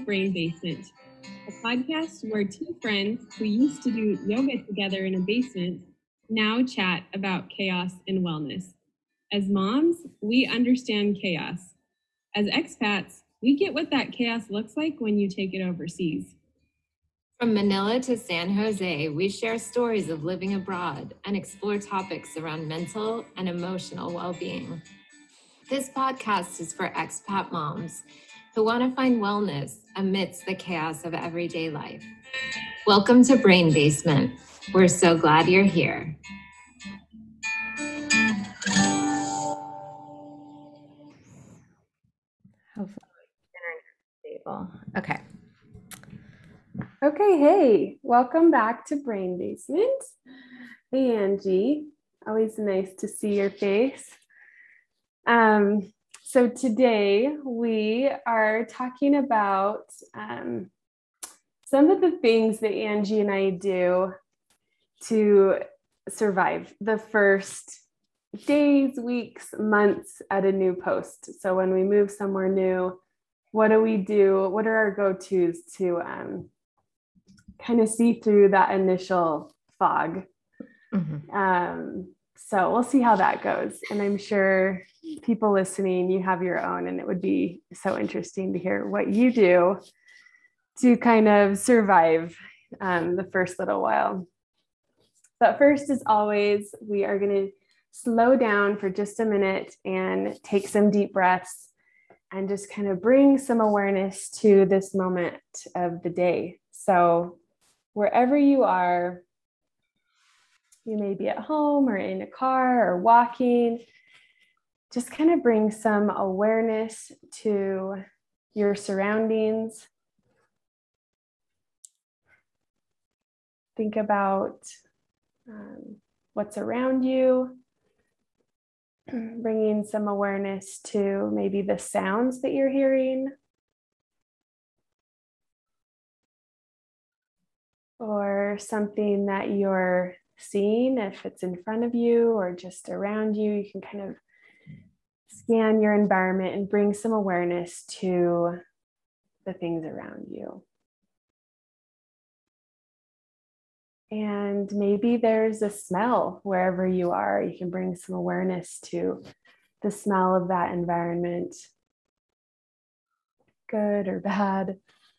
Brain Basement, a podcast where two friends who used to do yoga together in a basement now chat about chaos and wellness. As moms, we understand chaos. As expats, we get what that chaos looks like when you take it overseas. From Manila to San Jose, we share stories of living abroad and explore topics around mental and emotional well-being. This podcast is for expat moms who want to find wellness amidst the chaos of everyday life. Welcome to Brain Basement. We're so glad you're here. Hopefully, stable. Okay. Okay, hey, welcome back to Brain Basement. Hey, Angie, always nice to see your face. So today we are talking about some of the things that Angie and I do to survive the first days, weeks, months at a new post. So when we move somewhere new, what do we do? What are our go-tos to kind of see through that initial fog? So we'll see how that goes. And I'm sure people listening, you have your own, and it would be so interesting to hear what you do to kind of survive the first little while. But first, as always, we are going to slow down for just a minute and take some deep breaths and just kind of bring some awareness to this moment of the day. So wherever you are, you may be at home or in a car or walking, just kind of bring some awareness to your surroundings. Think about what's around you, bringing some awareness to maybe the sounds that you're hearing, or something that you're seeing, if it's in front of you or just around you. You can kind of scan your environment and bring some awareness to the things around you. And maybe there's a smell wherever you are. You can bring some awareness to the smell of that environment, good or bad.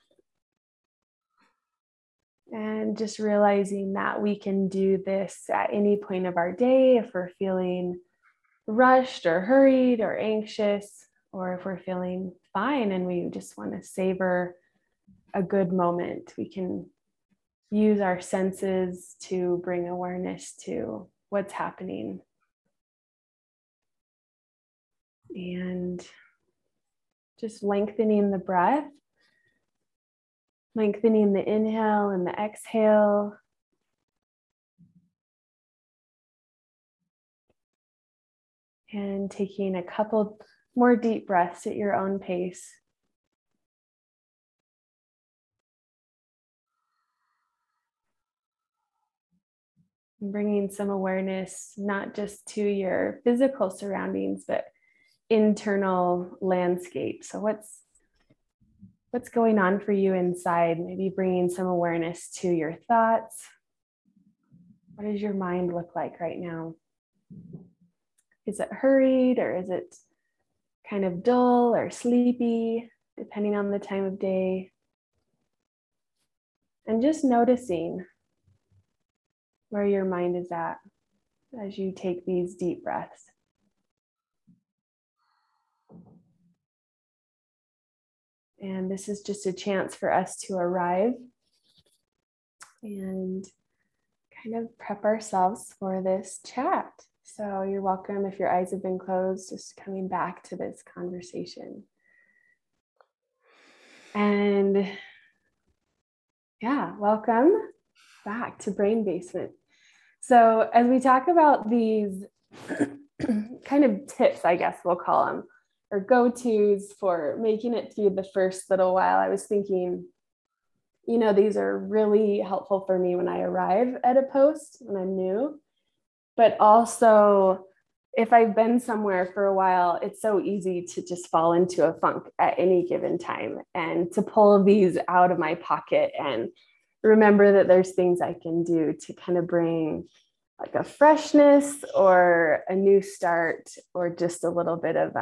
And just realizing that we can do this at any point of our day if we're feeling rushed or hurried or anxious, or if we're feeling fine and we just want to savor a good moment. We can use our senses to bring awareness to what's happening. And just lengthening the breath. Lengthening the inhale and the exhale. And taking a couple more deep breaths at your own pace. And bringing some awareness, not just to your physical surroundings, but internal landscape. So what's going on for you inside? Maybe bringing some awareness to your thoughts. What does your mind look like right now? Is it hurried, or is it kind of dull or sleepy, depending on the time of day? And just noticing where your mind is at as you take these deep breaths. And this is just a chance for us to arrive and kind of prep ourselves for this chat. So you're welcome, if your eyes have been closed, just coming back to this conversation. And yeah, welcome back to Brain Basement. So as we talk about these kind of tips, I guess we'll call them, or go-tos for making it through the first little while, I was thinking, these are really helpful for me when I arrive at a post, when I'm new, but also if I've been somewhere for a while, it's so easy to just fall into a funk at any given time, and to pull these out of my pocket and remember that there's things I can do to kind of bring like a freshness or a new start, or just a little bit of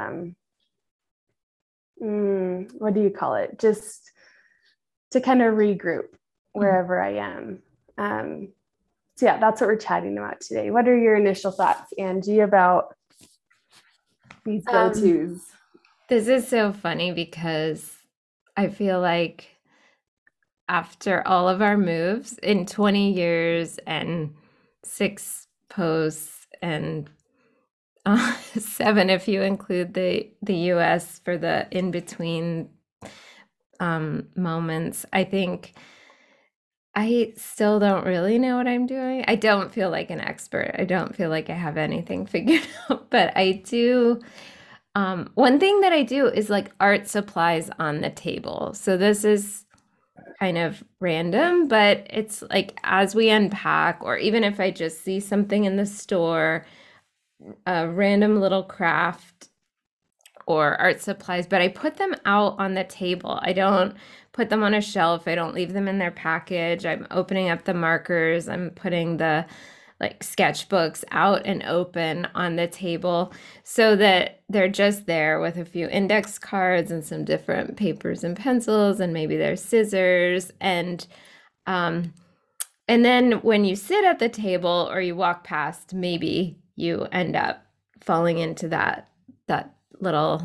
what do you call it? Just to kind of regroup wherever I am. So yeah, that's what we're chatting about today. What are your initial thoughts, Angie, about these go-tos? This is so funny because I feel like after all of our moves in 20 years and 6 posts and 7 if you include the US for the in-between moments, I think I still don't really know what I'm doing. I don't feel like an expert. I don't feel like I have anything figured out, but I do. One thing that I do is like art supplies on the table. So this is kind of random, but it's like as we unpack, or even if I just see something in the store, a random little craft or art supplies, but I put them out on the table. I don't put them on a shelf. I don't leave them in their package. I'm opening up the markers. I'm putting the like sketchbooks out and open on the table so that they're just there with a few index cards and some different papers and pencils, and maybe there's scissors. And then when you sit at the table or you walk past, maybe you end up falling into that little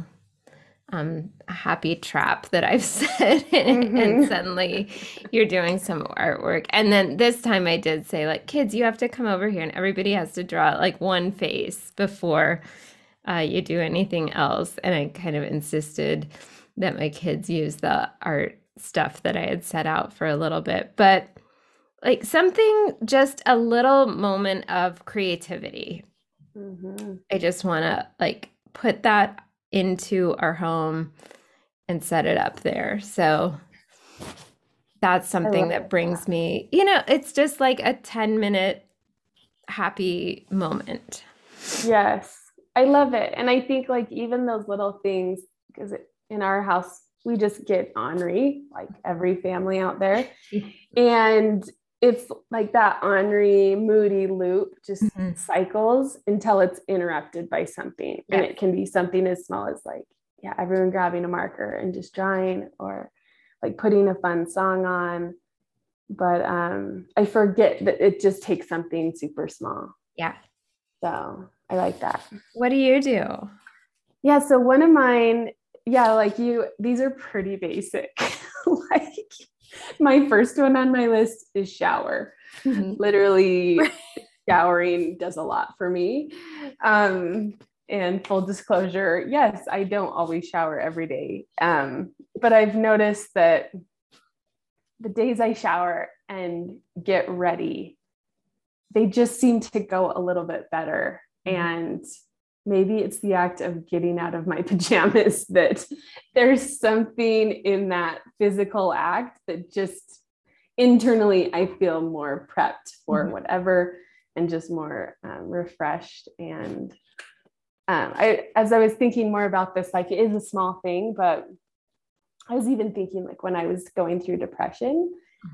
happy trap that I've set, and suddenly you're doing some artwork. And then this time I did say, like, kids, you have to come over here, and everybody has to draw like one face before you do anything else. And I kind of insisted that my kids use the art stuff that I had set out for a little bit, but like something, just a little moment of creativity. I just want to like put that into our home and set it up there. So that's something that brings me, it's just like a 10-minute happy moment. Yes, I love it. And I think like even those little things, because in our house, we just get ornery, like every family out there. And it's like that ornery, moody loop just cycles until it's interrupted by something. Yeah. And it can be something as small as like, everyone grabbing a marker and just drawing, or like putting a fun song on. But I forget that it just takes something super small. Yeah. So I like that. What do you do? Yeah. So one of mine, like you, these are pretty basic. Like my first one on my list is shower. Literally showering does a lot for me. And full disclosure, yes, I don't always shower every day. But I've noticed that the days I shower and get ready, they just seem to go a little bit better. And maybe it's the act of getting out of my pajamas, that there's something in that physical act that just internally I feel more prepped for whatever, and just more refreshed. And as I was thinking more about this, like it is a small thing, but I was even thinking like when I was going through depression,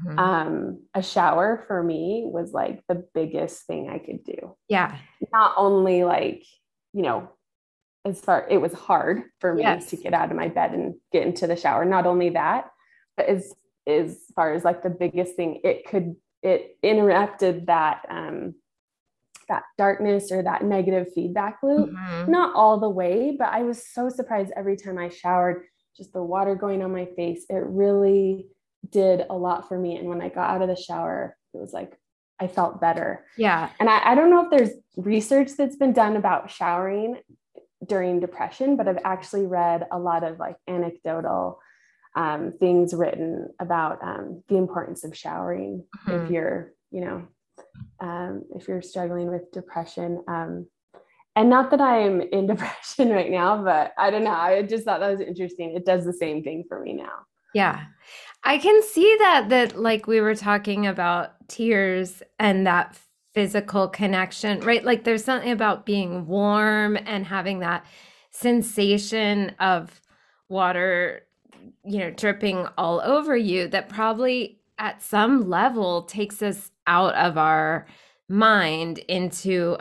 a shower for me was like the biggest thing I could do. Yeah. Not only like, it was hard for me to get out of my bed and get into the shower. Not only that, but as far as like the biggest thing, it interrupted that darkness or that negative feedback loop. Not all the way, but I was so surprised every time I showered, just the water going on my face. It really did a lot for me. And when I got out of the shower, it was like, I felt better. Yeah. And I don't know if there's research that's been done about showering during depression, but I've actually read a lot of like anecdotal things written about the importance of showering if you're, if you're struggling with depression. And not that I'm in depression right now, but I don't know. I just thought that was interesting. It does the same thing for me now. Yeah. I can see that like we were talking about tears and that physical connection, right? Like there's something about being warm and having that sensation of water, dripping all over you that probably at some level takes us out of our mind into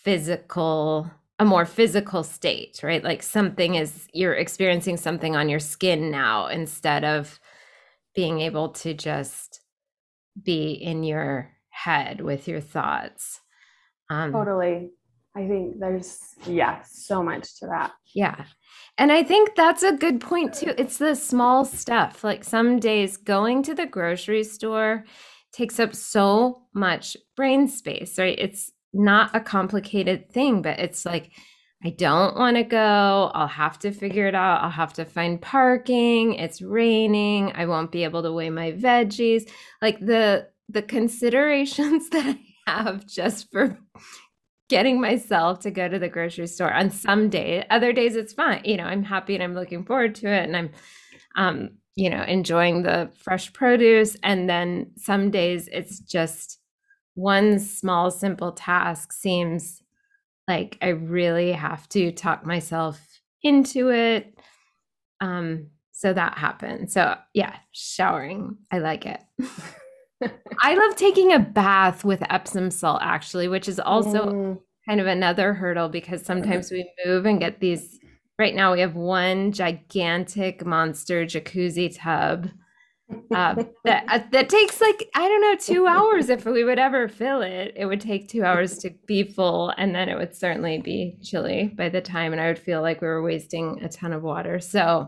a more physical state, right? Like you're experiencing something on your skin now instead of being able to just be in your head with your thoughts. Totally. I think there's, so much to that. Yeah. And I think that's a good point too. It's the small stuff. Like some days going to the grocery store takes up so much brain space, right? It's not a complicated thing, but it's like, I don't want to go. I'll have to figure it out. I'll have to find parking. It's raining. I won't be able to weigh my veggies. Like the considerations that I have just for getting myself to go to the grocery store on some day. Other days it's fine. I'm happy and I'm looking forward to it. And I'm, enjoying the fresh produce. And then some days it's just one small, simple task seems like I really have to talk myself into it. So that happens. So yeah, showering. I like it. I love taking a bath with Epsom salt, actually, which is also kind of another hurdle because sometimes we move and get these. Right now, we have one gigantic monster jacuzzi tub that takes 2 hours. If we would ever fill it, it would take 2 hours to be full, and then it would certainly be chilly by the time, and I would feel like we were wasting a ton of water. So,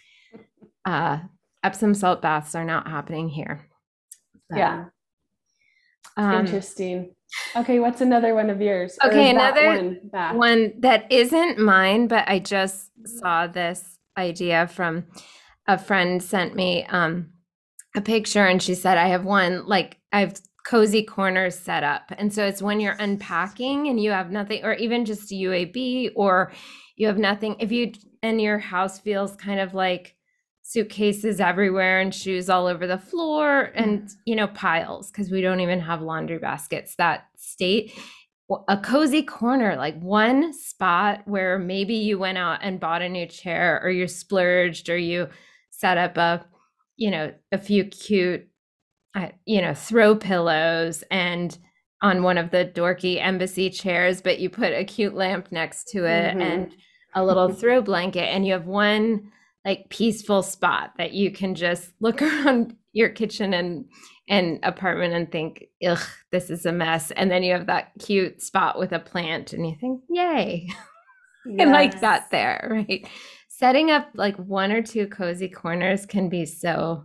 Epsom salt baths are not happening here. So, yeah. Interesting. Okay, what's another one of yours? Okay, another one that isn't mine, but I just saw this idea from a friend sent me a picture, and she said, I have cozy corners set up. And so it's when you're unpacking and you have nothing, or even just UAB, or you have nothing, and your house feels kind of like suitcases everywhere and shoes all over the floor and, piles, because we don't even have laundry baskets, that state. A cozy corner, like one spot where maybe you went out and bought a new chair, or you splurged, or you set up a few cute, throw pillows and on one of the dorky embassy chairs, but you put a cute lamp next to it and a little throw blanket, and you have one peaceful spot that you can just look around your kitchen and apartment and think, ugh, this is a mess. And then you have that cute spot with a plant and you think, yay. Yes. I like that there, right? Setting up one or two cozy corners can be so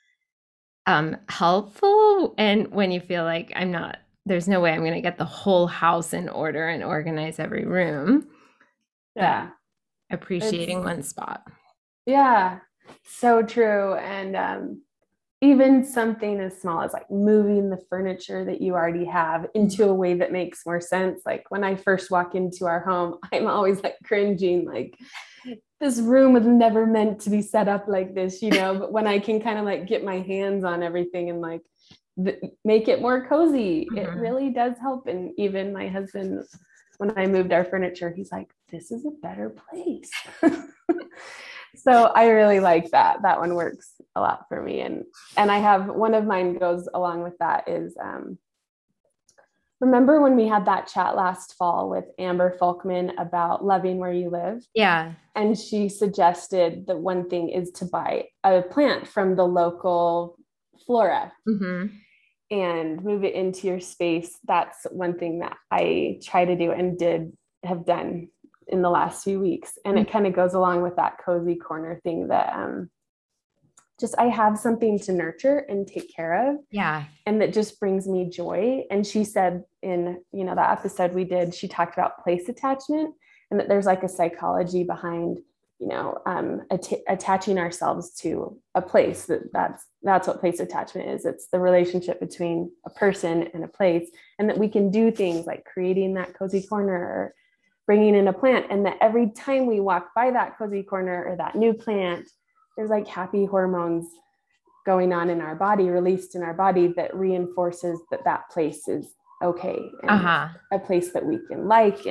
helpful. And when you feel like there's no way I'm going to get the whole house in order and organize every room. Yeah. Appreciating one spot. Yeah, so true. And even something as small as moving the furniture that you already have into a way that makes more sense. Like when I first walk into our home, I'm always cringing, this room was never meant to be set up like this, but when I can kind of get my hands on everything and make it more cozy, it really does help. And even my husband, when I moved our furniture, he's like, this is a better place. So I really like that. That one works a lot for me. And I have one of mine goes along with that is, remember when we had that chat last fall with Amber Folkman about loving where you live? Yeah. And she suggested that one thing is to buy a plant from the local flora and move it into your space. That's one thing that I try to do and have done in the last few weeks. And it kind of goes along with that cozy corner thing that just I have something to nurture and take care of. Yeah. And that just brings me joy. And she said in, that episode we did, she talked about place attachment and that there's a psychology behind, attaching ourselves to a place. That's what place attachment is. It's the relationship between a person and a place, and that we can do things like creating that cozy corner or bringing in a plant, and that every time we walk by that cozy corner or that new plant, there's happy hormones going on in our body, released in our body, that reinforces that place is okay and Uh-huh. a place that we can like.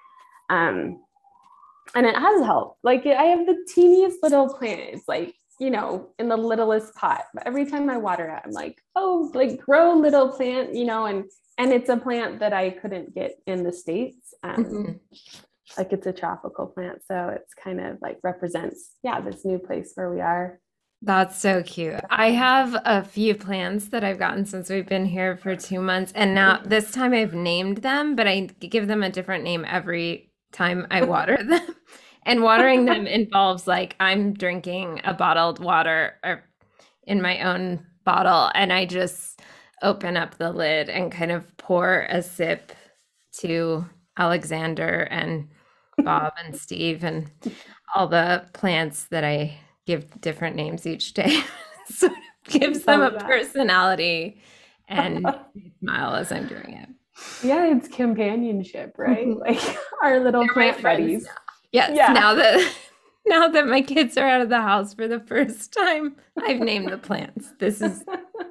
And it has helped. Like I have the teeniest little plant. It's like, you know, in the littlest pot. But every time I water it, I'm like, oh, like grow little plant, you know, and it's a plant that I couldn't get in the States. Like it's a tropical plant. So it's kind of like represents, this new place where we are. That's so cute. I have a few plants that I've gotten since we've been here for 2 months. And now this time I've named them, but I give them a different name every time I water them. And watering them involves like I'm drinking a bottled water or in my own bottle, and I just open up the lid and kind of pour a sip to Alexander and Bob and Steve and all the plants that I give different names each day. Sort of gives them a personality and smile as I'm doing it. Yeah, it's companionship, right? Like our little plant buddies. Yes. Yeah. Now that my kids are out of the house for the first time, I've named the plants. This is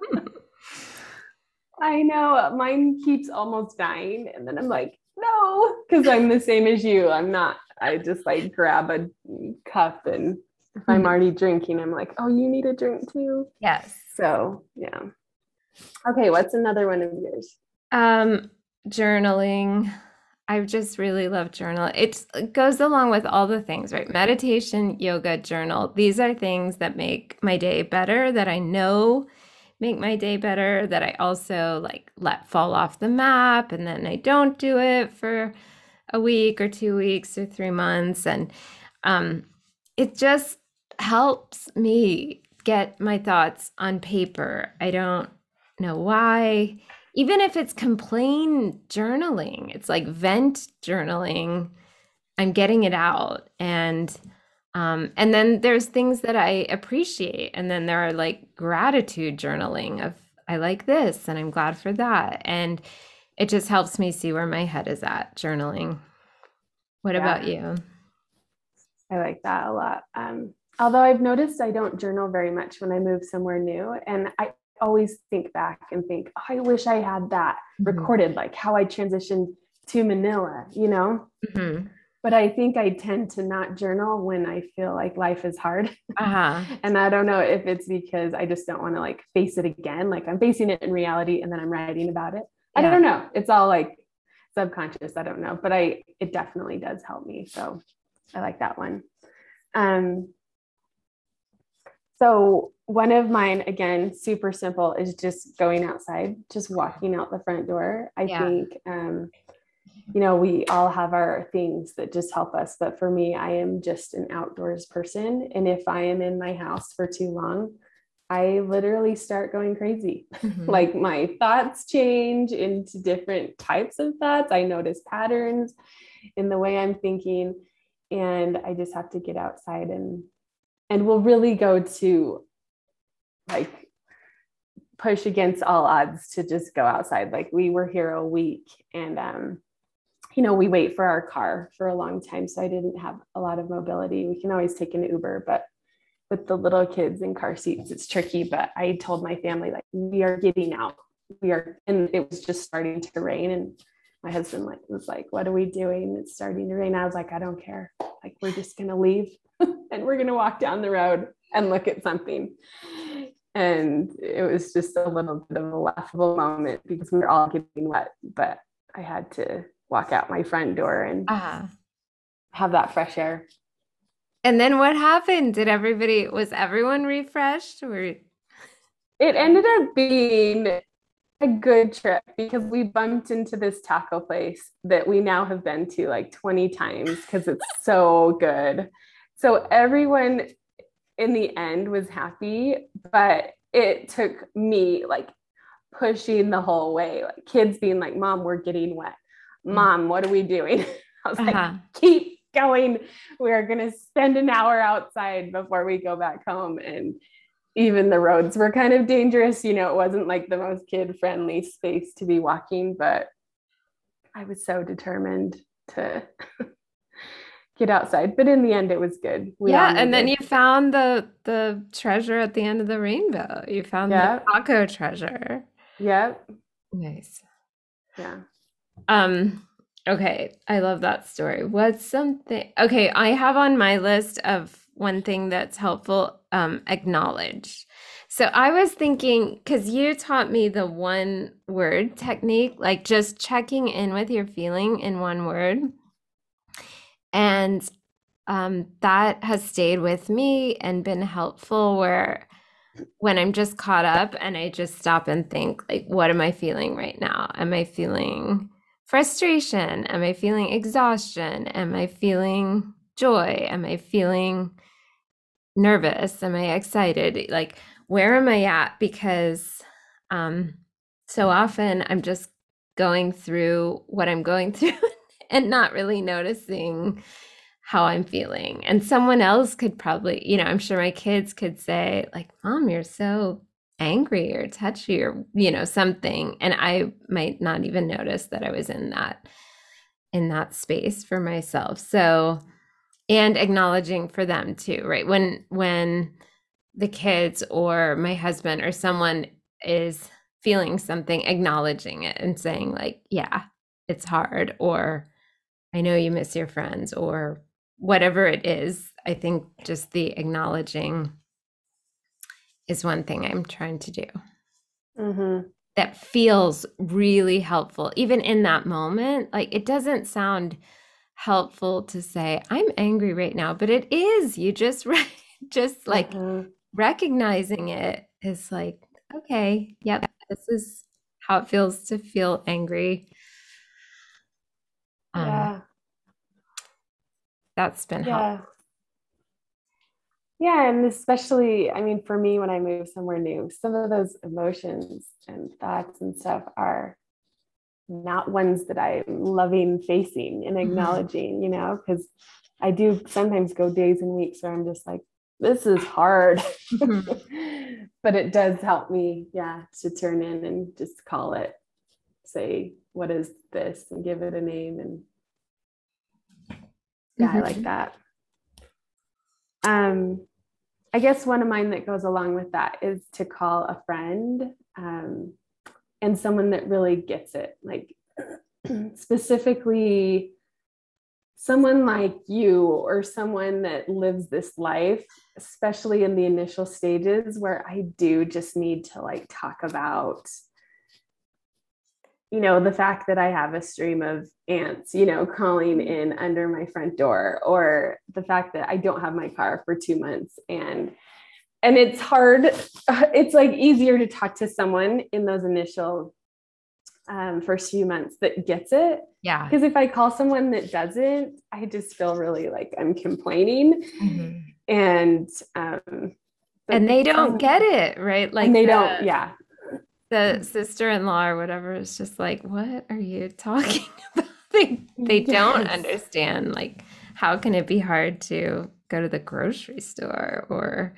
I know mine keeps almost dying. And then I'm like, no, because I'm the same as you. I just like grab a cup, and if I'm already drinking, I'm like, oh, you need a drink too? Yes. So yeah. Okay, what's another one of yours? Journaling. I just really love journal. It goes along with all the things, right? Meditation, yoga, journal. These are things that make my day better, that I know make my day better, that I also like let fall off the map, and then I don't do it for a week or 2 weeks or 3 months. And it just helps me get my thoughts on paper. I don't know why. Even if it's complain journaling, it's like vent journaling. I'm getting it out. And then there's things that I appreciate. And then there are like gratitude journaling of I like this and I'm glad for that. And it just helps me see where my head is at, journaling. What about you? I like that a lot. Although I've noticed I don't journal very much when I move somewhere new. And I always think back and think, oh, I wish I had that recorded, like how I transitioned to Manila, you know? But I think I tend to not journal when I feel like life is hard. And I don't know if it's because I just don't want to like face it again. Like I'm facing it in reality and then I'm writing about it. I don't know. It's all like subconscious. I don't know, but it definitely does help me. So I like that one. So one of mine, again, super simple, is just going outside, just walking out the front door. I think, you know, we all have our things that just help us. But for me, I am just an outdoors person. And if I am in my house for too long, I literally start going crazy. Like my thoughts change into different types of thoughts. I notice patterns in the way I'm thinking. And I just have to get outside and we'll really go to like push against all odds to just go outside. Like we were here a week and, you know, we wait for our car for a long time. So I didn't have a lot of mobility. We can always take an Uber, but with the little kids in car seats, it's tricky. But I told my family, like, we are getting out. And it was just starting to rain. And my husband was like, what are we doing? It's starting to rain. I was like, I don't care. Like, we're just going to leave and we're going to walk down the road and look at something. And it was just a little bit of a laughable moment because we were all getting wet, but I had to walk out my front door and have that fresh air. And then what happened? Was everyone refreshed? Or it ended up being a good trip because we bumped into this taco place that we now have been to like 20 times because it's so good. So everyone in the end was happy, but it took me like pushing the whole way, like kids being like, Mom, we're getting wet. Mom, what are we doing? I was like, keep going. We're going to spend an hour outside before we go back home. And even the roads were kind of dangerous. You know, it wasn't like the most kid-friendly space to be walking, but I was so determined to get outside. But in the end, it was good. And then you found the treasure at the end of the rainbow. You found the taco treasure. Yep. Nice. Yeah. Okay, I love that story. What's something? Okay, I have on my list of one thing that's helpful, acknowledge. So I was thinking, because you taught me the one word technique, like just checking in with your feeling in one word. And that has stayed with me and been helpful where when I'm just caught up and I just stop and think, like, what am I feeling right now? Am I feeling frustration? Am I feeling exhaustion? Am I feeling joy? Am I feeling nervous? Am I excited? Like, where am I at? Because so often I'm just going through what I'm going through and not really noticing how I'm feeling. And someone else could probably, I'm sure my kids could say, like, Mom, you're so angry or touchy or, something. And I might not even notice that I was in that space for myself. So, and acknowledging for them too, right? When the kids or my husband or someone is feeling something, acknowledging it and saying, like, yeah, it's hard, or I know you miss your friends, or whatever it is. I think just the acknowledging is one thing I'm trying to do. Mm-hmm. That feels really helpful, even in that moment. Like, it doesn't sound helpful to say, I'm angry right now, but it is. You just, just like recognizing it is like, okay, yep, this is how it feels to feel angry. Yeah. That's been helpful. Yeah, and especially, I mean, for me, when I move somewhere new, some of those emotions and thoughts and stuff are not ones that I'm loving facing and acknowledging, because I do sometimes go days and weeks where I'm just like, this is hard. But it does help me, to turn in and just call it, say, what is this, and give it a name. And I like that. I guess one of mine that goes along with that is to call a friend, and someone that really gets it, like specifically someone like you or someone that lives this life, especially in the initial stages where I do just need to like talk about, the fact that I have a stream of ants, crawling in under my front door, or the fact that I don't have my car for 2 months. And it's hard. It's like easier to talk to someone in those initial first few months that gets it. Yeah. Because if I call someone that doesn't, I just feel really like I'm complaining. And they don't get it, right? Like, and they don't, the sister-in-law or whatever is just like, what are you talking about? They don't understand, like, how can it be hard to go to the grocery store or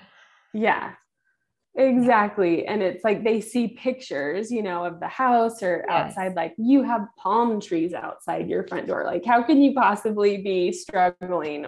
exactly. And it's like they see pictures, of the house or outside, like you have palm trees outside your front door. Like, how can you possibly be struggling?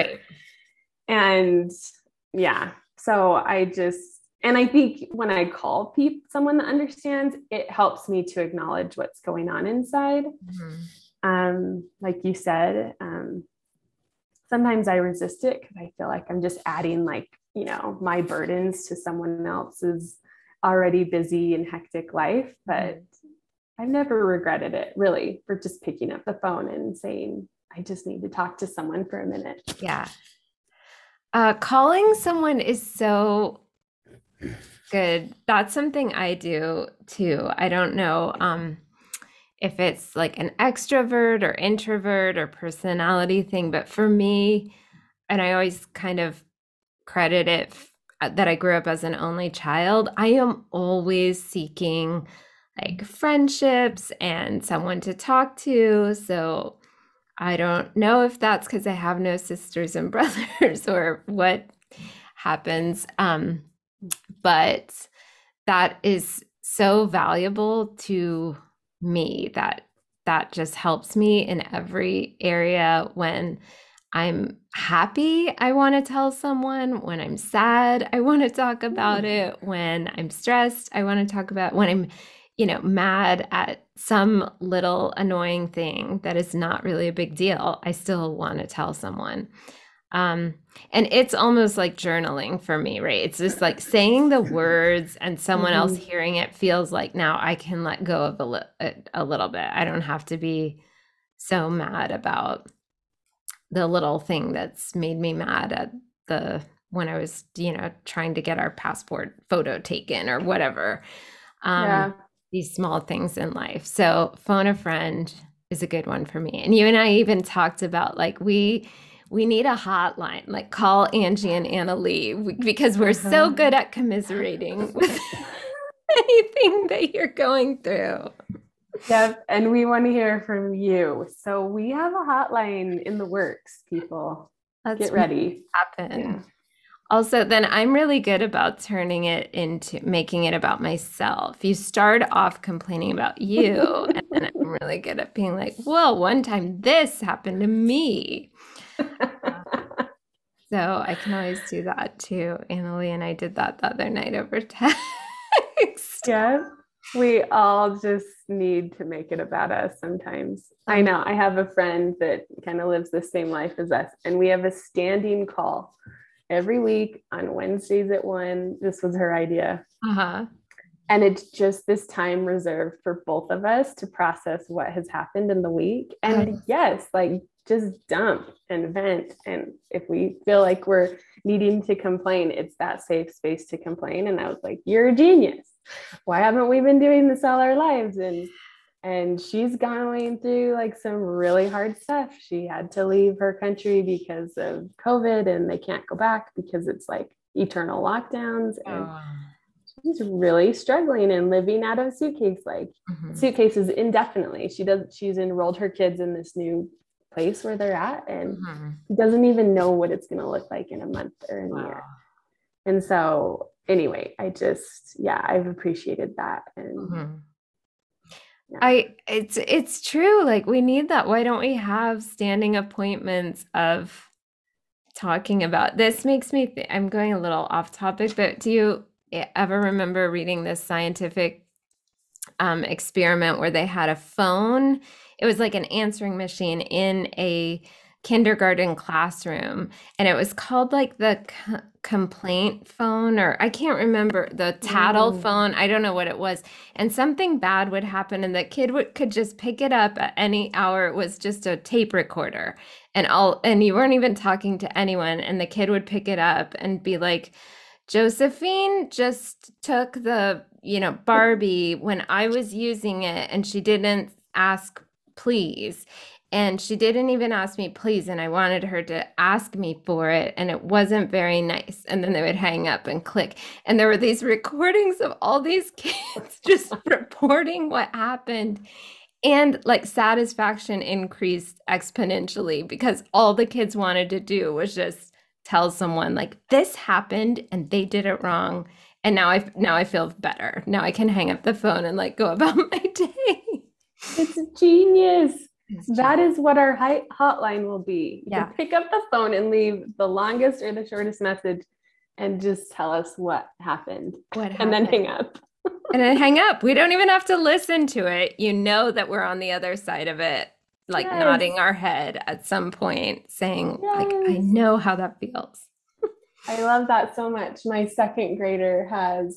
And so and I think when I call someone that understands, it helps me to acknowledge what's going on inside. Like you said, sometimes I resist it because I feel like I'm just adding my burdens to someone else's already busy and hectic life. But I've never regretted it, really, for just picking up the phone and saying, I just need to talk to someone for a minute. Yeah. Calling someone is so good. That's something I do too. I don't know if it's like an extrovert or introvert or personality thing, but for me, and I always kind of credit it that I grew up as an only child, I am always seeking like friendships and someone to talk to. So I don't know if that's because I have no sisters and brothers or what happens. But that is so valuable to me that just helps me in every area. When I'm happy, I want to tell someone. When I'm sad, I want to talk about it. When I'm stressed, I want to talk about it. When I'm mad at some little annoying thing that is not really a big deal, I still want to tell someone. And it's almost like journaling for me, right? It's just like saying the words and someone else hearing it feels like now I can let go of a little bit. I don't have to be so mad about the little thing that's made me mad at when I was, trying to get our passport photo taken or whatever. These small things in life. So phone a friend is a good one for me. And you and I even talked about like we need a hotline, like call Angie and Anna Lee because we're so good at commiserating with anything that you're going through. Yep. And we want to hear from you. So we have a hotline in the works, people. Get ready. Happen. Yeah. Also, then I'm really good about turning it into making it about myself. You start off complaining about you, and then I'm really good at being like, well, one time this happened to me. So I can always do that too. Annalie and I did that the other night over text. Yeah. We all just need to make it about us sometimes. I know. I have a friend that kind of lives the same life as us, and we have a standing call every week on Wednesdays at 1. This was her idea. And it's just this time reserved for both of us to process what has happened in the week. And yes, like just dump and vent. And if we feel like we're needing to complain, it's that safe space to complain. And I was like, you're a genius. Why haven't we been doing this all our lives? And she's going through like some really hard stuff. She had to leave her country because of COVID and they can't go back because it's like eternal lockdowns. And she's really struggling and living out of suitcases indefinitely. She's enrolled her kids in this new place where they're at and doesn't even know what it's going to look like in a month or in a year. And so anyway, I've appreciated that. And it's true. Like we need that. Why don't we have standing appointments of talking about this? Makes me I'm going a little off topic, but do you ever remember reading this scientific experiment where they had a phone? It was like an answering machine in a kindergarten classroom, and it was called like the complaint phone, or I can't remember, the tattle phone. I don't know what it was. And something bad would happen and the kid could just pick it up at any hour. It was just a tape recorder and you weren't even talking to anyone, and the kid would pick it up and be like, Josephine just took the, Barbie when I was using it and she didn't ask please. And she didn't even ask me please, and I wanted her to ask me for it, and it wasn't very nice. And then they would hang up and click. And there were these recordings of all these kids just reporting what happened. And like satisfaction increased exponentially because all the kids wanted to do was just tell someone like, this happened and they did it wrong. And now I feel better. Now I can hang up the phone and like go about my day. It's genius. That is what our hotline will be. Yeah. Pick up the phone and leave the longest or the shortest message and just tell us what happened. And then hang up. And then hang up. We don't even have to listen to it. You know that we're on the other side of it, like nodding our head at some point saying, like, I know how that feels. I love that so much. My second grader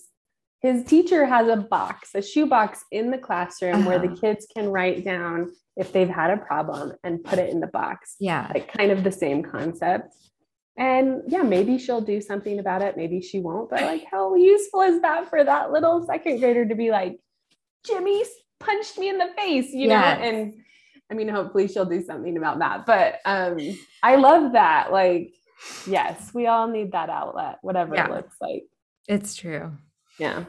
his teacher has a shoebox in the classroom where the kids can write down if they've had a problem and put it in the box. Yeah. Like kind of the same concept. And maybe she'll do something about it. Maybe she won't, but like how useful is that for that little second grader to be like, Jimmy punched me in the face, know? And I mean, hopefully she'll do something about that. But I love that. Like, yes, we all need that outlet, whatever it looks like. It's true. Yeah.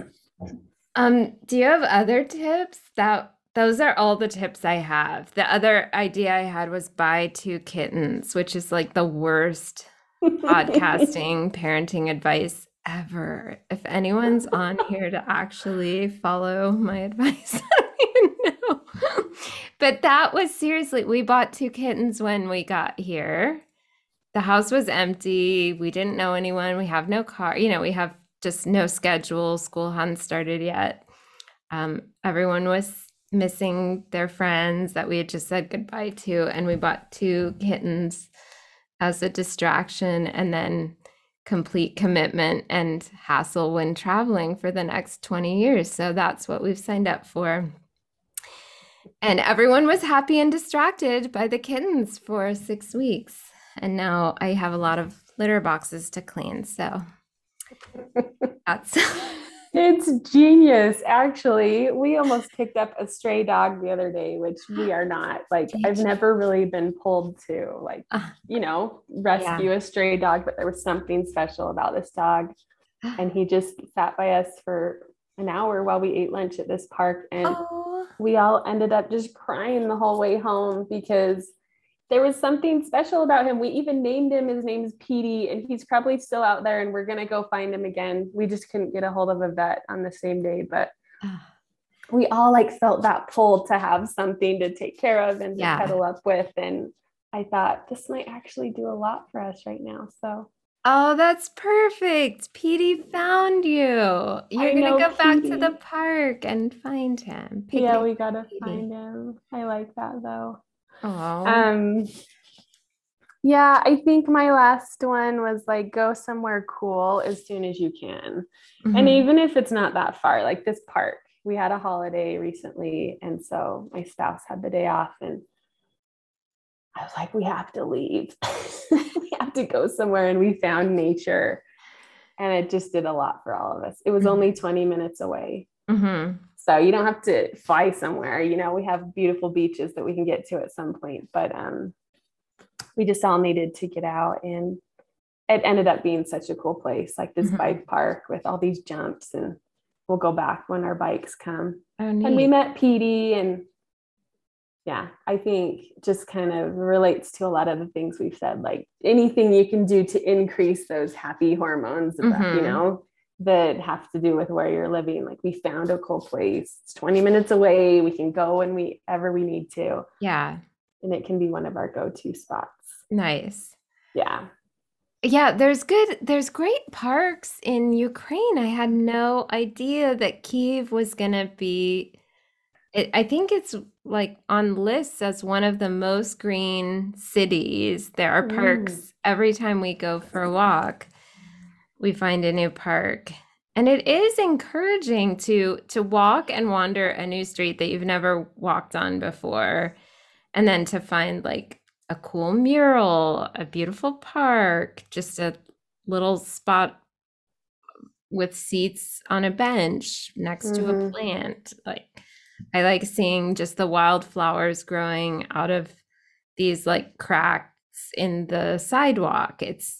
Do you have other tips? Those are all the tips I have. The other idea I had was buy 2 kittens, which is like the worst podcasting parenting advice ever. If anyone's on here to actually follow my advice, I don't even know. But that was seriously, we bought 2 kittens when we got here. The house was empty. We didn't know anyone. We have no car. We have just no schedule. School hadn't started yet. Everyone was missing their friends that we had just said goodbye to, and we bought 2 kittens as a distraction, and then complete commitment and hassle when traveling for the next 20 years. So that's what we've signed up for. And everyone was happy and distracted by the kittens for 6 weeks. And now I have a lot of litter boxes to clean. So that's It's genius. Actually, we almost picked up a stray dog the other day, which we are not. Like, I've never really been pulled to, like, rescue a stray dog, but there was something special about this dog. And he just sat by us for an hour while we ate lunch at this park. And we all ended up just crying the whole way home because there was something special about him. We even named him. His name's Petey, and he's probably still out there, and we're going to go find him again. We just couldn't get a hold of a vet on the same day, but we all like felt that pull to have something to take care of and to cuddle up with. And I thought this might actually do a lot for us right now. So. Oh, that's perfect. Petey found you. You're going to go back to the park and find him. We got to find him. I like that though. Oh. Yeah, I think my last one was like, go somewhere cool as soon as you can. Mm-hmm. And even if it's not that far, like this park, we had a holiday recently. And so my spouse had the day off and I was like, we have to leave. We have to go somewhere. And we found nature and it just did a lot for all of us. It was only 20 minutes away. Mm-hmm. So you don't have to fly somewhere. We have beautiful beaches that we can get to at some point, but we just all needed to get out, and it ended up being such a cool place, like this bike park with all these jumps, and we'll go back when our bikes come. Oh, neat. And we met Petey, and yeah, I think just kind of relates to a lot of the things we've said, like anything you can do to increase those happy hormones, that have to do with where you're living. Like we found a cool place. It's 20 minutes away. We can go whenever we need to. Yeah. And it can be one of our go-to spots. Nice. Yeah. Yeah, there's great parks in Ukraine. I had no idea that Kyiv was going to be, I think it's like on lists as one of the most green cities. There are parks every time we go for a walk. We find a new park, and it is encouraging to walk and wander a new street that you've never walked on before, and then to find like a cool mural, a beautiful park, just a little spot with seats on a bench next to a plant. Like I like seeing just the wildflowers growing out of these like cracks in the sidewalk. It's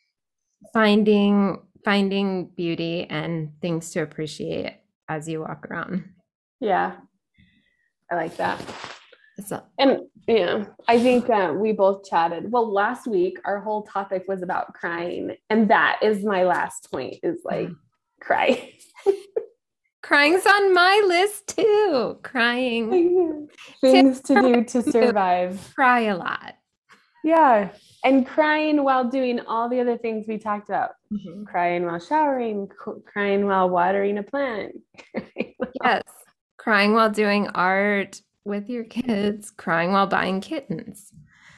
finding beauty and things to appreciate as you walk around. Yeah, I like that. So, and yeah, I think we both chatted. Well, last week our whole topic was about crying, and that is my last point. Is like cry. Crying's on my list too. Crying. Things to do to survive. Cry a lot. Yeah. And crying while doing all the other things we talked about. Crying while showering, crying while watering a plant. Yes. Crying while doing art with your kids, crying while buying kittens.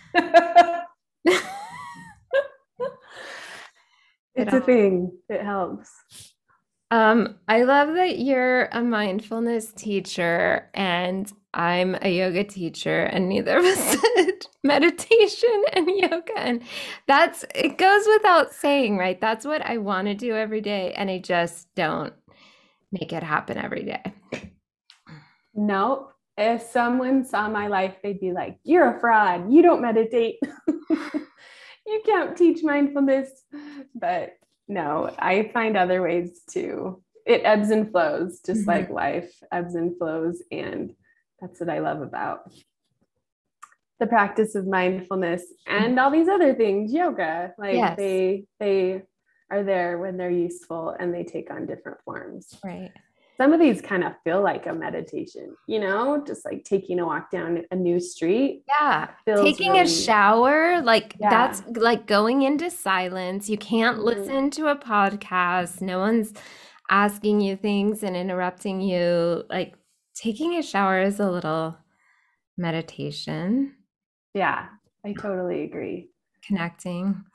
It's a thing. It helps. I love that you're a mindfulness teacher and I'm a yoga teacher, and neither of us said meditation and yoga. And it goes without saying, right? That's what I want to do every day. And I just don't make it happen every day. No, if someone saw my life, they'd be like, you're a fraud. You don't meditate. You can't teach mindfulness. But no, I find other ways too. It ebbs and flows, just like life ebbs and flows. And that's what I love about the practice of mindfulness and all these other things, yoga. Like they are there when they're useful and they take on different forms. Right. Some of these kind of feel like a meditation, just like taking a walk down a new street. Yeah. Taking a shower, that's like going into silence. You can't listen to a podcast. No one's asking you things and interrupting you. Like taking a shower is a little meditation, Yeah, I totally agree. connecting.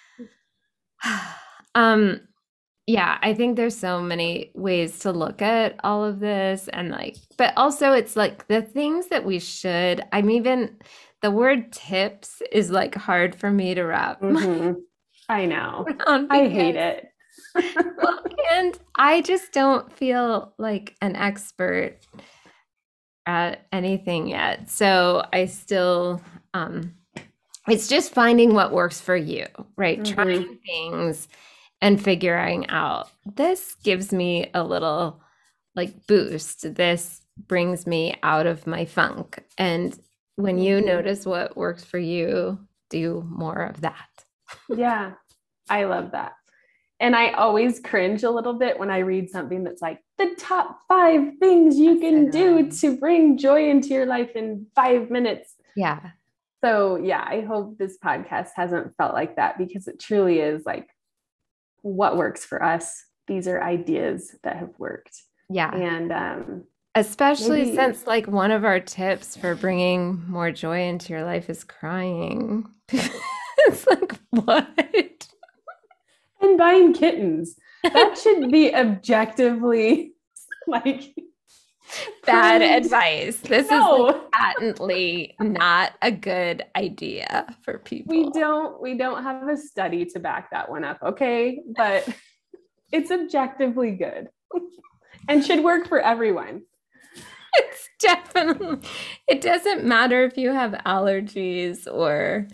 um yeah, I think there's so many ways to look at all of this, and like, but also it's like the things that we should, I'm even, the word tips is like hard for me to wrap I know. around I hate because, it. well, and I just don't feel like an expert at anything yet. So I still, it's just finding what works for you, right? Trying things and figuring out, this gives me a little like boost. This brings me out of my funk. And when you notice what works for you, do more of that. Yeah, I love that. And I always cringe a little bit when I read something that's like the top 5 things you can do to bring joy into your life in 5 minutes. Yeah. So yeah, I hope this podcast hasn't felt like that, because it truly is like what works for us. These are ideas that have worked. Yeah. And especially since like one of our tips for bringing more joy into your life is crying. It's like, what? And buying kittens. That should be objectively like bad advice. This is like patently not a good idea for people. We don't have a study to back that one up, okay? But it's objectively good and should work for everyone. It's definitely, it doesn't matter if you have allergies, or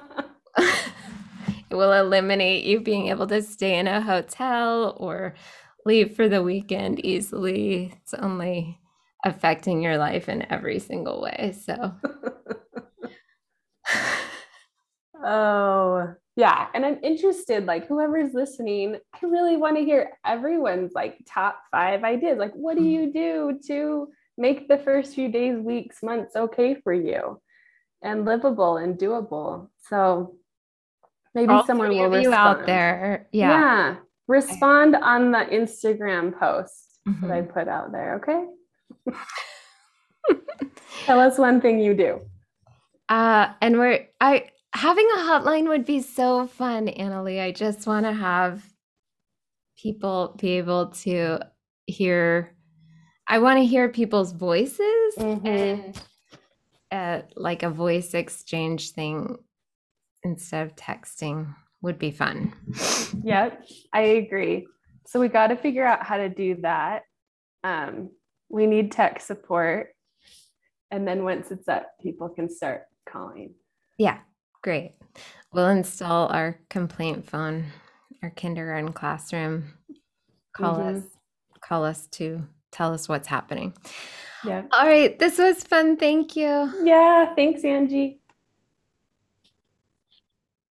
it will eliminate you being able to stay in a hotel or leave for the weekend easily. It's only affecting your life in every single way. So oh yeah, and I'm interested, like whoever's listening, I really want to hear everyone's like top 5 ideas. Like, what do you do to make the first few days, weeks, months okay for you and livable and doable? So maybe all someone will you respond out there. Yeah. Respond on the Instagram post that I put out there. Okay. Tell us one thing you do. And having a hotline would be so fun, Annalie. I just want to have people be able to hear. I want to hear people's voices, and like a voice exchange thing instead of texting would be fun. Yep, I agree. So we got to figure out how to do that. We need tech support. And then once it's up, people can start calling. Yeah, great. We'll install our complaint phone, our kindergarten classroom. Call us to tell us what's happening. Yeah. All right. This was fun. Thank you. Yeah. Thanks, Angie.